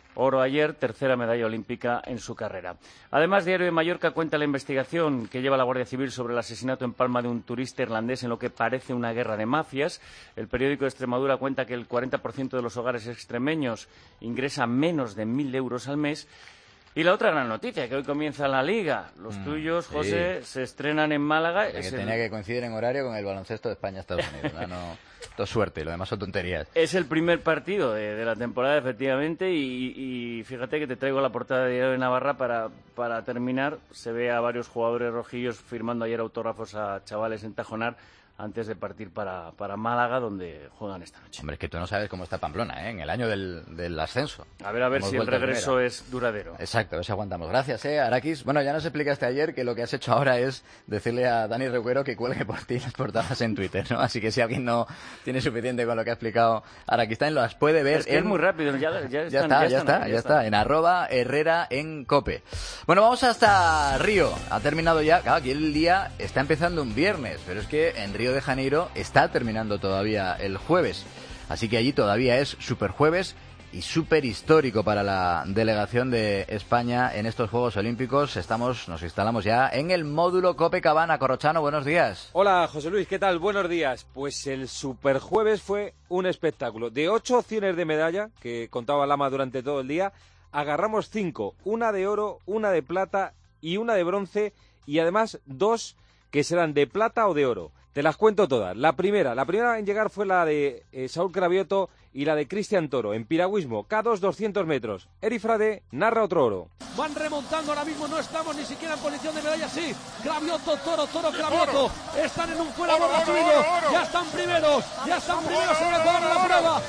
oro ayer, tercera medalla olímpica en su carrera. Además, Diario de Mallorca cuenta la investigación que lleva la Guardia Civil sobre el asesinato en Palma de un turista irlandés en lo que parece una guerra de mafias. El periódico de Extremadura cuenta que el 40% de los hogares extremeños ingresa menos de 1.000 euros al mes. Y la otra gran noticia, que hoy comienza la Liga. Los tuyos, José, se estrenan en Málaga. Que tenía que coincidir en horario con el baloncesto de España-Estados Unidos. No, todo suerte, lo demás son tonterías. Es el primer partido de la temporada, efectivamente, y fíjate que te traigo la portada de Diario de Navarra para terminar. Se ve a varios jugadores rojillos firmando ayer autógrafos a chavales en Tajonar antes de partir para Málaga, donde juegan esta noche. Hombre, es que tú no sabes cómo está Pamplona, ¿eh? En el año del ascenso. A ver si el regreso es duradero. Exacto, a ver si aguantamos. Gracias, Araquis. Bueno, ya nos explicaste ayer que lo que has hecho ahora es decirle a Dani Recuero que cuelgue por ti las portadas en Twitter, ¿no? Así que si alguien no tiene suficiente con lo que ha explicado Araquis, también las puede ver. Es muy rápido, ya está. En @Herrera en Cope. Bueno, vamos hasta Río. Ha terminado ya. Claro, aquí el día está empezando un viernes, pero es que en Río de Janeiro está terminando todavía el jueves, así que allí todavía es super jueves y súper histórico para la delegación de España en estos Juegos Olímpicos. Nos instalamos ya en el módulo Copacabana. Corrochano, buenos días. Hola, José Luis, ¿qué tal? Buenos días. Pues el superjueves fue un espectáculo. De 8 opciones de medalla que contaba Lama durante todo el día, agarramos 5, una de oro, una de plata y una de bronce, y además 2 que serán de plata o de oro. Te las cuento todas. La primera en llegar fue la de Saúl Cravioto y la de Cristian Toro. En piragüismo, K2 200 metros. Eri Frade narra otro oro. Van remontando ahora mismo, no estamos ni siquiera en posición de medalla, sí. Cravioto, Toro, Cravioto. Están en un fuera borra subido. Ya están primeros en el cuadro de la prueba.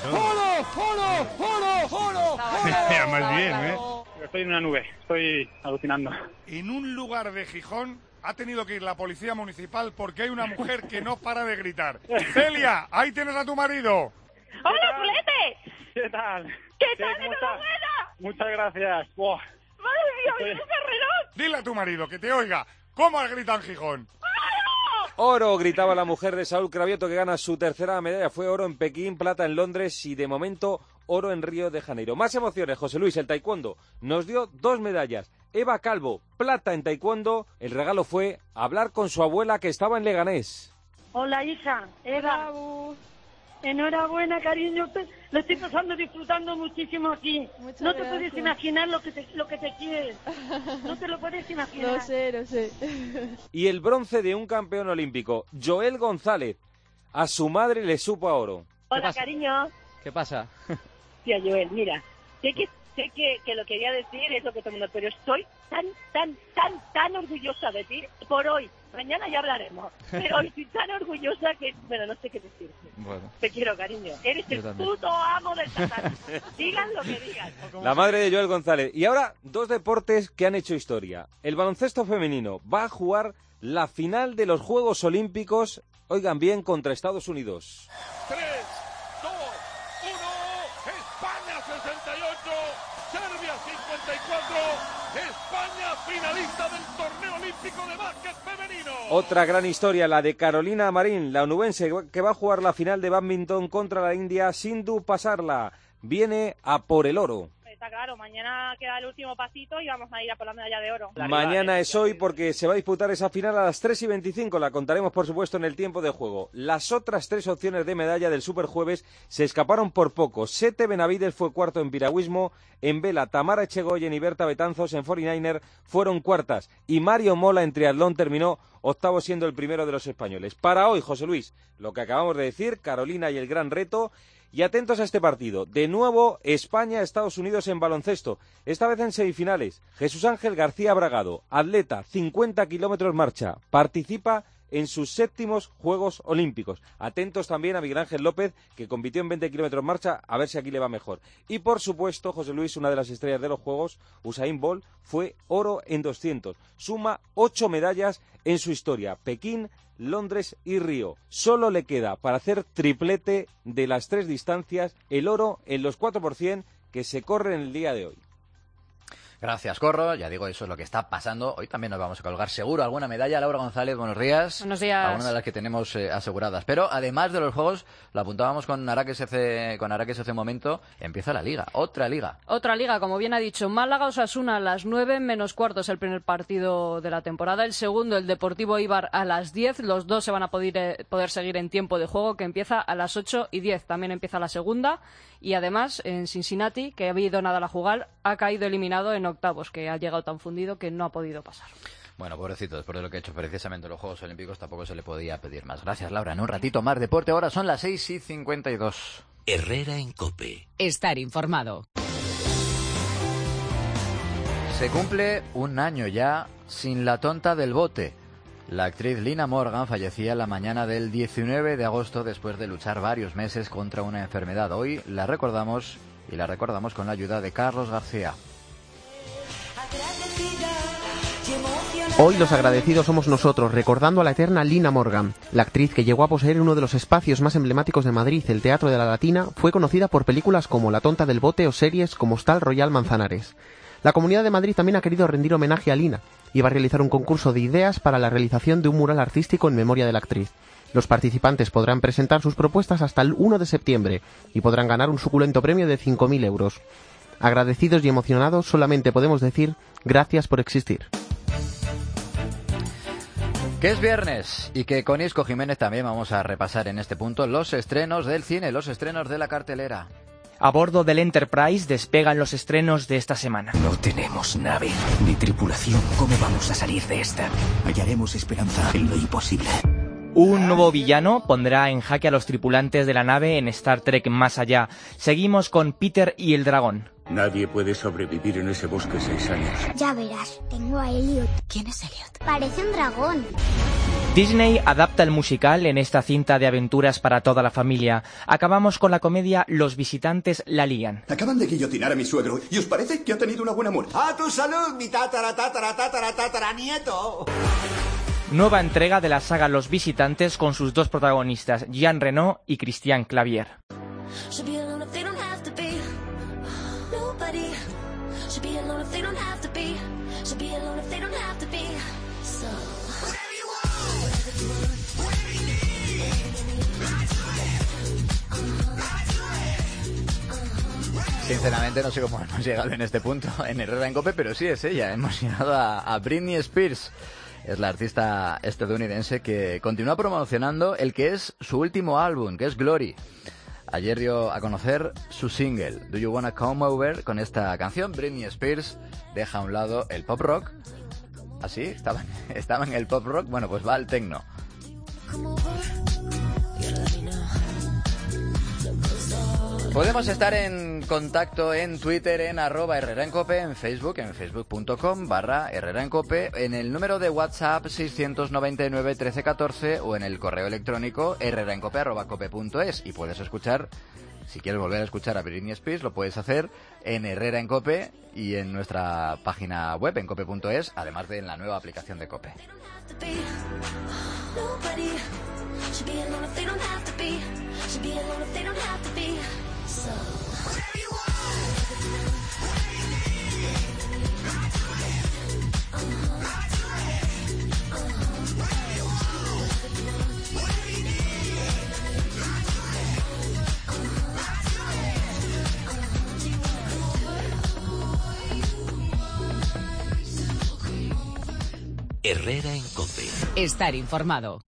¡Oro! Más bien, ¿eh? Estoy en una nube, estoy alucinando. En un lugar de Gijón ha tenido que ir la policía municipal porque hay una mujer que no para de gritar. Celia, ahí tienes a tu marido. ¡Hola, Fulete! ¿Qué tal? ¿Qué tal? ¡Enhorabuena! Muchas gracias. Buah. ¡Madre mía, super reloj! Dile a tu marido que te oiga. ¿Cómo has gritado en Gijón? Oro, gritaba la mujer de Saúl Cravioto, que gana su tercera medalla. Fue oro en Pekín, plata en Londres y de momento oro en Río de Janeiro. Más emociones, José Luis. El taekwondo nos dio 2 medallas. Eva Calvo, plata en taekwondo. El regalo fue hablar con su abuela, que estaba en Leganés. Hola, hija. Eva. Enhorabuena, cariño. Lo estoy pasando, disfrutando muchísimo aquí. No te puedes imaginar lo que te quieres. No te lo puedes imaginar. Lo sé. Y el bronce de un campeón olímpico, Joel González. A su madre le supo a oro. Hola, cariño. ¿Qué pasa? Tía Joel, mira, sé que lo quería decir, es lo que todo el mundo, pero estoy tan orgullosa de ti por hoy. Mañana ya hablaremos, pero hoy estoy tan orgullosa que, bueno, no sé qué decirte. Bueno. Te quiero, cariño. Eres el puto amo del tatán. Digan lo que digan. La madre de Joel González. Y ahora, 2 deportes que han hecho historia. El baloncesto femenino va a jugar la final de los Juegos Olímpicos, oigan bien, contra Estados Unidos. 3, 2, 1, España 68, Serbia 54, España finalista del torneo olímpico de básquet femenino. Otra gran historia, la de Carolina Marín, la onubense, que va a jugar la final de bádminton contra la India sin pasarla. Viene a por el oro. Está claro, mañana queda el último pasito y vamos a ir a por la medalla de oro. Mañana es hoy porque se va a disputar esa final a las 3:25. La contaremos, por supuesto, en el tiempo de juego. Las otras 3 opciones de medalla del Superjueves se escaparon por poco. Sete Benavides fue cuarto en piragüismo. En vela, Tamara Echegoyen y Berta Betanzos en 49er fueron cuartas. Y Mario Mola en triatlón terminó octavo, siendo el primero de los españoles. Para hoy, José Luis, lo que acabamos de decir, Carolina y el gran reto. Y atentos a este partido. De nuevo, España-Estados Unidos en baloncesto. Esta vez en semifinales. Jesús Ángel García Bragado, atleta, 50 kilómetros marcha. Participa en sus 7º Juegos Olímpicos. Atentos también a Miguel Ángel López, que compitió en 20 kilómetros marcha, a ver si aquí le va mejor. Y por supuesto, José Luis, una de las estrellas de los Juegos, Usain Bolt, fue oro en 200. Suma 8 medallas en su historia. Pekín, Londres y Río. Solo le queda para hacer triplete de las 3 distancias el oro en los 4% que se corren el día de hoy. Gracias, Corro. Ya digo, eso es lo que está pasando. Hoy también nos vamos a colgar seguro alguna medalla. Laura González, buenos días. Buenos días. Alguna de las que tenemos aseguradas. Pero además de los Juegos, lo apuntábamos con Araques hace un momento, empieza la Liga. Otra Liga, como bien ha dicho. Málaga-Osasuna a las 9 menos cuarto es el primer partido de la temporada. El segundo, el Deportivo Eibar, a las 10. Los dos se van a poder seguir en tiempo de juego, que empieza a las 8:10. También empieza la segunda. Y además, en Cincinnati, que ha habido nada a jugar, ha caído eliminado en octavos, que ha llegado tan fundido que no ha podido pasar. Bueno, pobrecito, después de lo que ha hecho precisamente los Juegos Olímpicos, tampoco se le podía pedir más. Gracias, Laura. En un ratito más deporte. Ahora son las 6:52. Herrera en COPE. Estar informado. Se cumple un año ya sin la tonta del bote. La actriz Lina Morgan fallecía la mañana del 19 de agosto después de luchar varios meses contra una enfermedad. Hoy la recordamos con la ayuda de Carlos García. Hoy los agradecidos somos nosotros, recordando a la eterna Lina Morgan. La actriz, que llegó a poseer uno de los espacios más emblemáticos de Madrid, el Teatro de la Latina, fue conocida por películas como La tonta del bote o series como Hostal Royal Manzanares. La Comunidad de Madrid también ha querido rendir homenaje a Lina y va a realizar un concurso de ideas para la realización de un mural artístico en memoria de la actriz. Los participantes podrán presentar sus propuestas hasta el 1 de septiembre y podrán ganar un suculento premio de 5.000 euros. Agradecidos y emocionados, solamente podemos decir gracias por existir. Que es viernes y que con Isco Jiménez también vamos a repasar en este punto los estrenos del cine, los estrenos de la cartelera. A bordo del Enterprise despegan los estrenos de esta semana. No tenemos nave ni tripulación. ¿Cómo vamos a salir de esta? Hallaremos esperanza en lo imposible. Un nuevo villano pondrá en jaque a los tripulantes de la nave en Star Trek Más Allá. Seguimos con Peter y el dragón. Nadie puede sobrevivir en ese bosque 6 años. Ya verás, tengo a Elliot. ¿Quién es Elliot? Parece un dragón. Disney adapta el musical en esta cinta de aventuras para toda la familia. Acabamos con la comedia Los visitantes la lían. Acaban de guillotinar a mi suegro y ¿os parece que ha tenido una buena muerte? ¡A tu salud, mi tataranieto! Nueva entrega de la saga Los visitantes con sus dos protagonistas, Jean Reno y Christian Clavier. Sinceramente no sé cómo hemos llegado en este punto en Herrera en COPE, pero sí es ella. Hemos llegado a Britney Spears. Es la artista estadounidense que continúa promocionando el que es su último álbum, que es Glory. Ayer dio a conocer su single, Do You Wanna Come Over. Con esta canción, Britney Spears deja a un lado el pop rock. ¿Así? ¿Estaba en el pop rock? Bueno, pues va al techno. Podemos estar en contacto en Twitter en @herreraencope, en Facebook, en facebook.com/herreraencope, en el número de WhatsApp 699 1314 o en el correo electrónico herreraencope@cope.es. Y puedes escuchar, si quieres volver a escuchar a Britney Spears, lo puedes hacer en Herrera en COPE y en nuestra página web en cope.es, además de en la nueva aplicación de COPE. Herrera en COPE. Estar informado.